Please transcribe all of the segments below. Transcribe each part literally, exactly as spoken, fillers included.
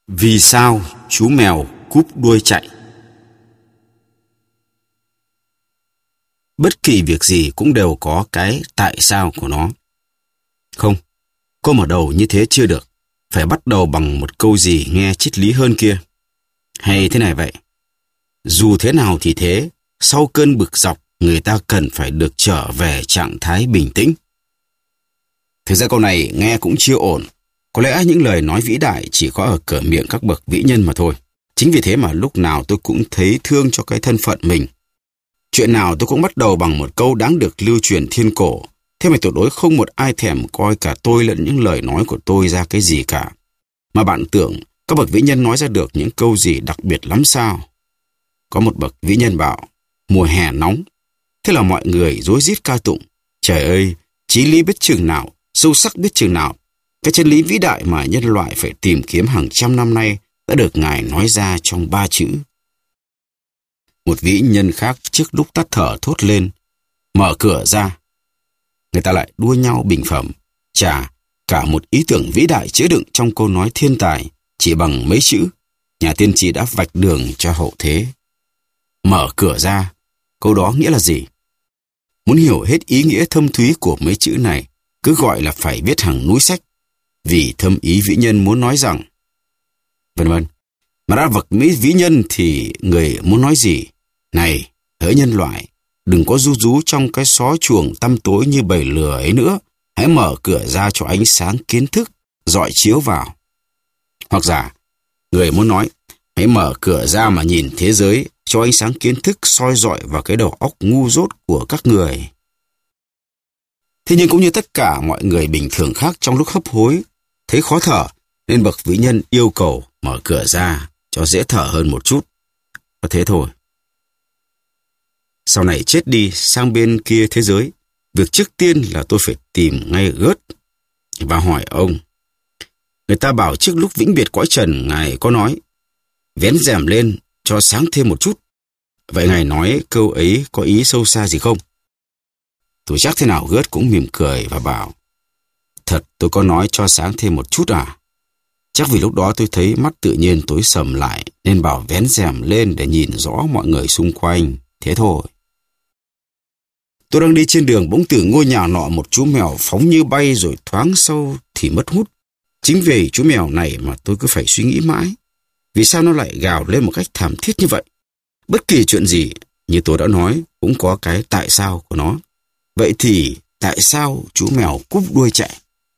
Vì sao chú mèo cúp đuôi chạy? Bất kỳ việc gì cũng đều có cái tại sao của nó. Không, câu mở đầu như thế chưa được. Phải bắt đầu bằng một câu gì nghe triết lý hơn kia. Hay thế này vậy. Dù thế nào thì thế, sau cơn bực dọc, người ta cần phải được trở về trạng thái bình tĩnh. Thực ra câu này nghe cũng chưa ổn. Có lẽ những lời nói vĩ đại chỉ có ở cửa miệng các bậc vĩ nhân mà thôi. Chính vì thế mà lúc nào tôi cũng thấy thương cho cái thân phận mình. Chuyện nào tôi cũng bắt đầu bằng một câu đáng được lưu truyền thiên cổ. Thế mà tuyệt đối không một ai thèm coi cả tôi lẫn những lời nói của tôi ra cái gì cả. Mà bạn tưởng các bậc vĩ nhân nói ra được những câu gì đặc biệt lắm sao? Có một bậc vĩ nhân bảo, mùa hè nóng. Thế là mọi người rối rít ca tụng. Trời ơi, chí lý biết chừng nào, sâu sắc biết chừng nào. Cái chân lý vĩ đại mà nhân loại phải tìm kiếm hàng trăm năm nay đã được Ngài nói ra trong ba chữ. Một vĩ nhân khác trước lúc tắt thở thốt lên, mở cửa ra. Người ta lại đua nhau bình phẩm. Chà, cả một ý tưởng vĩ đại chứa đựng trong câu nói thiên tài chỉ bằng mấy chữ, nhà tiên tri đã vạch đường cho hậu thế. Mở cửa ra, câu đó nghĩa là gì? Muốn hiểu hết ý nghĩa thâm thúy của mấy chữ này, cứ gọi là phải viết hàng núi sách, vì thâm ý vĩ nhân muốn nói rằng, vân vân. Mà đã vật mỹ vĩ nhân thì người muốn nói gì? Này, hỡi nhân loại, đừng có ru rú trong cái xó chuồng tăm tối như bầy lừa ấy nữa. Hãy mở cửa ra cho ánh sáng kiến thức rọi chiếu vào. Hoặc giả, người muốn nói, hãy mở cửa ra mà nhìn thế giới, cho ánh sáng kiến thức soi rọi vào cái đầu óc ngu dốt của các người. Thế nhưng cũng như tất cả mọi người bình thường khác trong lúc hấp hối, thấy khó thở, nên bậc vĩ nhân yêu cầu mở cửa ra cho dễ thở hơn một chút. Có thế thôi. Sau này chết đi sang bên kia thế giới, việc trước tiên là tôi phải tìm ngay Gớt và hỏi ông. Người ta bảo trước lúc vĩnh biệt cõi trần, Ngài có nói, vén rèm lên cho sáng thêm một chút. Vậy Ngài nói câu ấy có ý sâu xa gì không? Tôi chắc thế nào Gớt cũng mỉm cười và bảo, thật tôi có nói cho sáng thêm một chút à? Chắc vì lúc đó tôi thấy mắt tự nhiên tối sầm lại, nên bảo vén rèm lên để nhìn rõ mọi người xung quanh. Thế thôi. Tôi đang đi trên đường bỗng từ ngôi nhà nọ một chú mèo phóng như bay rồi thoáng sâu thì mất hút. Chính vì chú mèo này mà tôi cứ phải suy nghĩ mãi. Vì sao nó lại gào lên một cách thảm thiết như vậy? Bất kỳ chuyện gì, như tôi đã nói, cũng có cái tại sao của nó. Vậy thì tại sao chú mèo cúp đuôi chạy?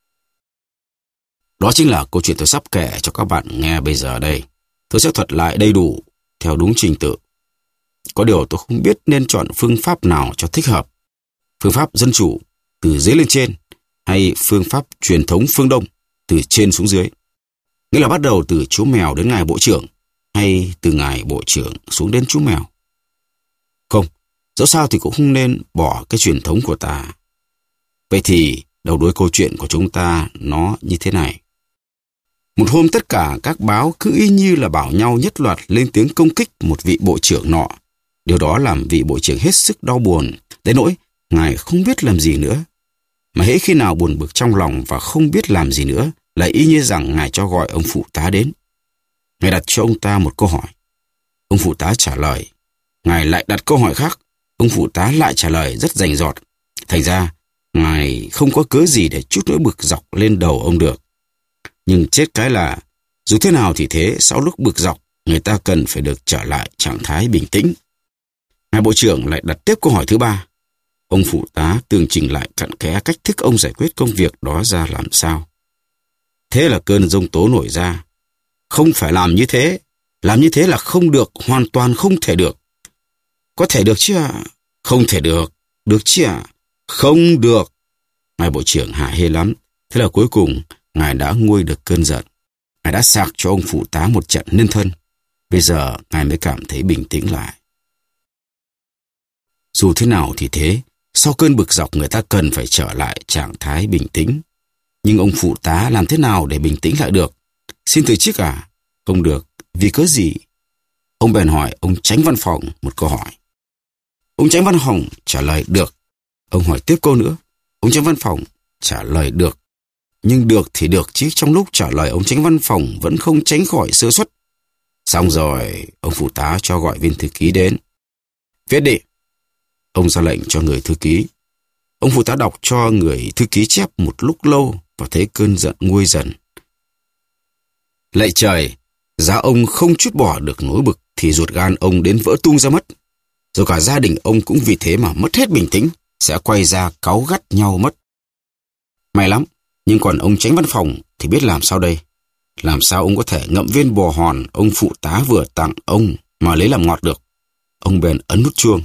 Đó chính là câu chuyện tôi sắp kể cho các bạn nghe bây giờ đây. Tôi sẽ thuật lại đầy đủ, theo đúng trình tự. Có điều tôi không biết nên chọn phương pháp nào cho thích hợp. Phương pháp dân chủ, từ dưới lên trên, hay phương pháp truyền thống phương Đông, từ trên xuống dưới. Nghĩa là bắt đầu từ chú mèo đến ngài bộ trưởng, hay từ ngài bộ trưởng xuống đến chú mèo. Không, dẫu sao thì cũng không nên bỏ cái truyền thống của ta. Vậy thì đầu đuôi câu chuyện của chúng ta nó như thế này. Một hôm tất cả các báo cứ y như là bảo nhau nhất loạt lên tiếng công kích một vị bộ trưởng nọ. Điều đó làm vị bộ trưởng hết sức đau buồn, đến nỗi ngài không biết làm gì nữa. Mà hễ khi nào buồn bực trong lòng và không biết làm gì nữa, là y như rằng ngài cho gọi ông phụ tá đến. Ngài đặt cho ông ta một câu hỏi. Ông phụ tá trả lời. Ngài lại đặt câu hỏi khác. Ông phụ tá lại trả lời rất rành rọt. Thành ra, ngài không có cớ gì để chút nỗi bực dọc lên đầu ông được. Nhưng chết cái là, dù thế nào thì thế, sau lúc bực dọc, người ta cần phải được trở lại trạng thái bình tĩnh. Ngài bộ trưởng lại đặt tiếp câu hỏi thứ ba. Ông phụ tá tường trình lại cặn kẽ cách thức ông giải quyết công việc đó ra làm sao. Thế là cơn giông tố nổi ra. Không phải làm như thế. Làm như thế là không được, hoàn toàn không thể được. Có thể được chứ ạ? Không thể được. Được chứ ạ? Không được. Ngài bộ trưởng hả hê lắm. Thế là cuối cùng, ngài đã nguôi được cơn giận. Ngài đã sạc cho ông phụ tá một trận nên thân. Bây giờ, ngài mới cảm thấy bình tĩnh lại. Dù thế nào thì thế, sau cơn bực dọc người ta cần phải trở lại trạng thái bình tĩnh. Nhưng ông phụ tá làm thế nào để bình tĩnh lại được? Xin từ chức à? Không được. Vì cớ gì? Ông bèn hỏi ông chánh văn phòng một câu hỏi. Ông chánh văn phòng trả lời được. Ông hỏi tiếp câu nữa. Ông chánh văn phòng trả lời được. nhưng được thì được chứ trong lúc trả lời ông chánh văn phòng vẫn không tránh khỏi sơ suất. Xong rồi, ông phụ tá cho gọi viên thư ký đến. Viết đi. Ông ra lệnh cho người thư ký. Ông phụ tá đọc cho người thư ký chép một lúc lâu và thấy cơn giận nguôi dần. Lạy trời, giá ông không trút bỏ được nỗi bực thì ruột gan ông đến vỡ tung ra mất. Rồi cả gia đình ông cũng vì thế mà mất hết bình tĩnh, sẽ quay ra cáu gắt nhau mất. May lắm, nhưng còn ông chánh văn phòng thì biết làm sao đây? Làm sao ông có thể ngậm viên bò hòn ông phụ tá vừa tặng ông mà lấy làm ngọt được? Ông bèn ấn nút chuông.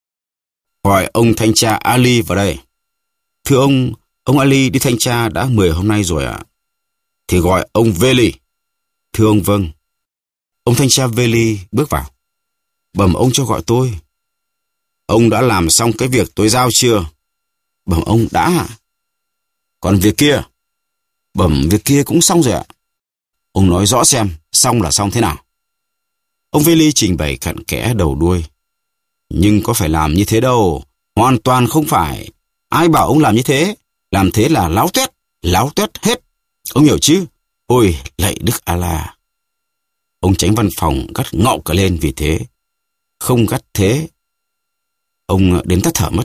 Gọi ông thanh tra Ali vào đây. Thưa ông, ông Ali đi thanh tra đã mười hôm nay rồi ạ. À? Thì gọi ông Veli. Thưa ông vâng. Ông thanh tra Veli bước vào. Bẩm ông cho gọi tôi. Ông đã làm xong cái việc tôi giao chưa? Bẩm ông đã ạ. Còn việc kia? Bẩm việc kia cũng xong rồi ạ. Ông nói rõ xem, xong là xong thế nào? Ông Veli trình bày cặn kẽ đầu đuôi. Nhưng có phải làm như thế đâu, hoàn toàn không phải. Ai bảo ông làm như thế? Làm thế là láo tuét, láo tuét hết. Ông hiểu chứ? Ôi, lạy Đức Allah. Ông chánh văn phòng gắt ngọng cả lên vì thế. Không gắt thế, ông đến tắt thở mất.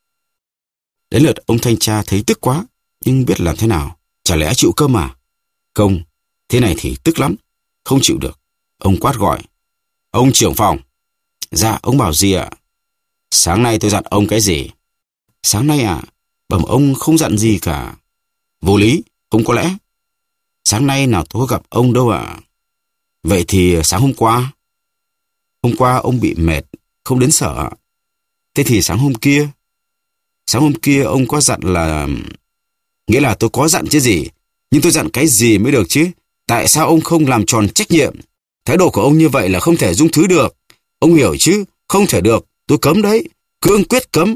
Đến lượt ông thanh tra thấy tức quá, nhưng biết làm thế nào. Chả lẽ chịu cơm à? Không, thế này thì tức lắm, không chịu được. Ông quát gọi. Ông trưởng phòng. Dạ, ông bảo gì ạ? Sáng nay tôi dặn ông cái gì? Sáng nay ạ? À? Bẩm ông không dặn gì cả. Vô lý, không có lẽ. Sáng nay nào tôi có gặp ông đâu ạ. À? Vậy thì sáng hôm qua? Hôm qua ông bị mệt, không đến sở ạ. Thế thì sáng hôm kia? Sáng hôm kia ông có dặn là... Nghĩa là tôi có dặn chứ gì. Nhưng tôi dặn cái gì mới được chứ? Tại sao ông không làm tròn trách nhiệm? Thái độ của ông như vậy là không thể dung thứ được. Ông hiểu chứ? Không thể được. Tôi cấm đấy. Cương quyết cấm.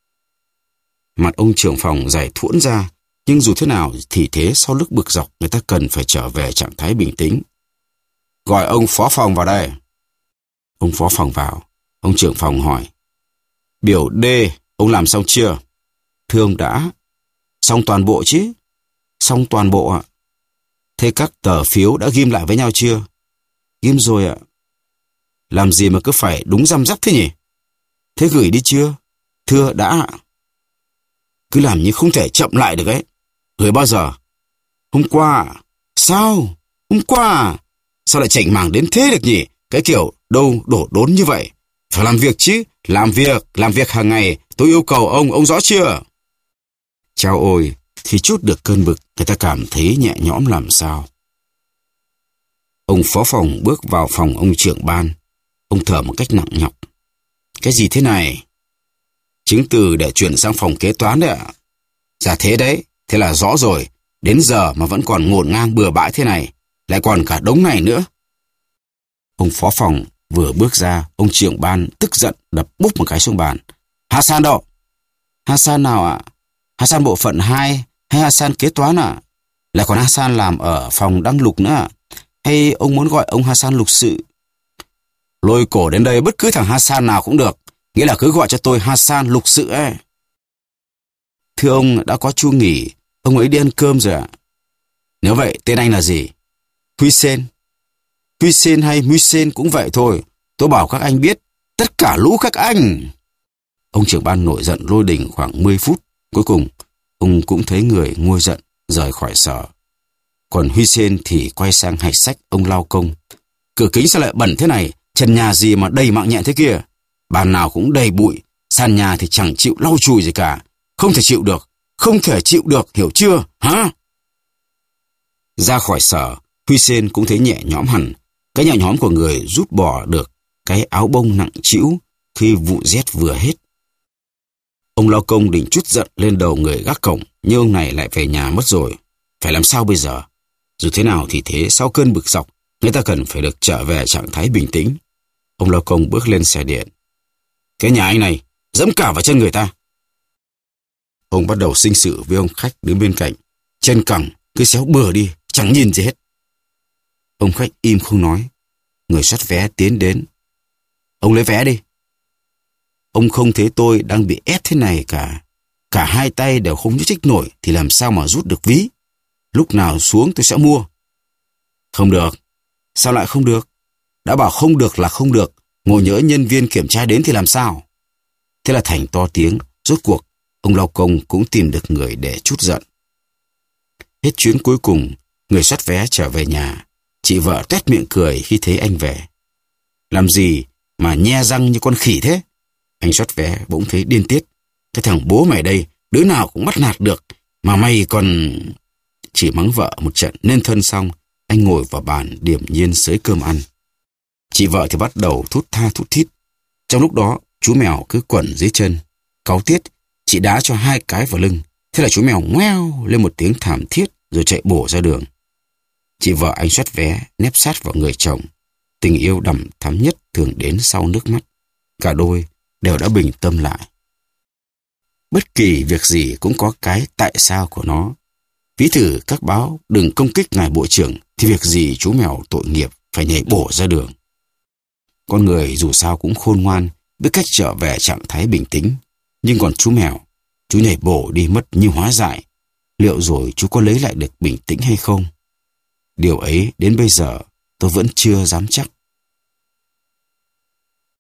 Mặt ông trưởng phòng giải thuẫn ra. Nhưng dù thế nào thì thế sau lúc bực dọc người ta cần phải trở về trạng thái bình tĩnh. Gọi ông phó phòng vào đây. Ông phó phòng vào. Ông trưởng phòng hỏi. Biểu D, ông làm xong chưa? Thưa ông đã. Xong toàn bộ chứ? Xong toàn bộ ạ. Thế các tờ phiếu đã ghim lại với nhau chưa? Ghim rồi ạ. Làm gì mà cứ phải đúng răm rắp thế nhỉ? Thế gửi đi chưa? Thưa đã ạ. Cứ làm như không thể chậm lại được ấy. Gửi bao giờ? Hôm qua. Sao? Hôm qua. Sao lại chảnh mảng đến thế được nhỉ? Cái kiểu đâu đổ đốn như vậy. Phải làm việc chứ. Làm việc, làm việc hàng ngày. Tôi yêu cầu ông, ông rõ chưa? Chao ôi, thì chút được cơn bực, người ta cảm thấy nhẹ nhõm làm sao. Ông phó phòng bước vào phòng ông trưởng ban. Ông thở một cách nặng nhọc. Cái gì thế này? Chứng từ để chuyển sang phòng kế toán đấy ạ. Dạ thế đấy, thế là rõ rồi. Đến giờ mà vẫn còn ngổn ngang bừa bãi thế này. Lại còn cả đống này nữa. Ông phó phòng vừa bước ra, ông trưởng ban tức giận đập búp một cái xuống bàn. Hassan đâu? Hassan nào ạ? Hassan bộ phận hai hay Hassan kế toán ạ? Lại còn Hassan làm ở phòng đăng lục nữa ạ? Hay ông muốn gọi ông Hassan lục sự? Lôi cổ đến đây bất cứ thằng Hassan nào cũng được. Nghĩa là cứ gọi cho tôi Hassan lục sự ấy. Thưa ông, đã có chu nghỉ. Ông ấy đi ăn cơm rồi ạ. Nếu vậy tên anh là gì? Hussein. Hussein hay Hussein cũng vậy thôi. Tôi bảo các anh biết. Tất cả lũ các anh. Ông trưởng ban nổi giận lôi đình khoảng mười phút. Cuối cùng, ông cũng thấy người nguôi giận rời khỏi sở. Còn Hussein thì quay sang hạch sách ông lao công. Cửa kính sao lại bẩn thế này? Trần nhà gì mà đầy mạng nhện thế kia? Bàn nào cũng đầy bụi. Sàn nhà thì chẳng chịu lau chùi gì cả. Không thể chịu được. Không thể chịu được, hiểu chưa? Hả? Ra khỏi sở, Hussein cũng thấy nhẹ nhõm hẳn. Cái nhẹ nhõm của người rút bỏ được cái áo bông nặng trĩu khi vụ rét vừa hết. Ông lao công định trút giận lên đầu người gác cổng, nhưng ông này lại về nhà mất rồi. Phải làm sao bây giờ? Dù thế nào thì thế, sau cơn bực dọc, người ta cần phải được trở về trạng thái bình tĩnh. Ông lao công bước lên xe điện. Cái nhà anh này, dẫm cả vào chân người ta. Ông bắt đầu sinh sự với ông khách đứng bên cạnh. Chân cẳng, cứ xéo bừa đi, chẳng nhìn gì hết. Ông khách im không nói. Người soát vé tiến đến. Ông lấy vé đi. Ông không thấy tôi đang bị ép thế này cả. Cả hai tay đều không nhúc nhích nổi thì làm sao mà rút được ví. Lúc nào xuống tôi sẽ mua. Không được. Sao lại không được? Đã bảo không được là không được. Ngộ nhỡ nhân viên kiểm tra đến thì làm sao? Thế là Thành to tiếng. Rốt cuộc, ông lao công cũng tìm được người để trút giận. Hết chuyến cuối cùng, người soát vé trở về nhà. Chị vợ tuét miệng cười khi thấy anh về. Làm gì mà nhe răng như con khỉ thế? Anh soát vé bỗng thấy điên tiết. Cái thằng bố mày đây, đứa nào cũng bắt nạt được, mà mày còn... Chỉ mắng vợ một trận nên thân xong, anh ngồi vào bàn điềm nhiên xới cơm ăn. Chị vợ thì bắt đầu thút tha thút thít. Trong lúc đó, chú mèo cứ quẩn dưới chân. Cáu tiết, chị đá cho hai cái vào lưng. Thế là chú mèo ngoeo lên một tiếng thảm thiết rồi chạy bổ ra đường. Chị vợ anh soát vé nép sát vào người chồng. Tình yêu đằm thắm nhất thường đến sau nước mắt. Cả đôi đều đã bình tâm lại. Bất kỳ việc gì cũng có cái tại sao của nó. Ví thử các báo đừng công kích ngài bộ trưởng thì việc gì chú mèo tội nghiệp phải nhảy bổ ra đường. Con người dù sao cũng khôn ngoan, biết cách trở về trạng thái bình tĩnh. Nhưng còn chú mèo, chú nhảy bổ đi mất như hóa dại. Liệu rồi chú có lấy lại được bình tĩnh hay không? Điều ấy đến bây giờ tôi vẫn chưa dám chắc.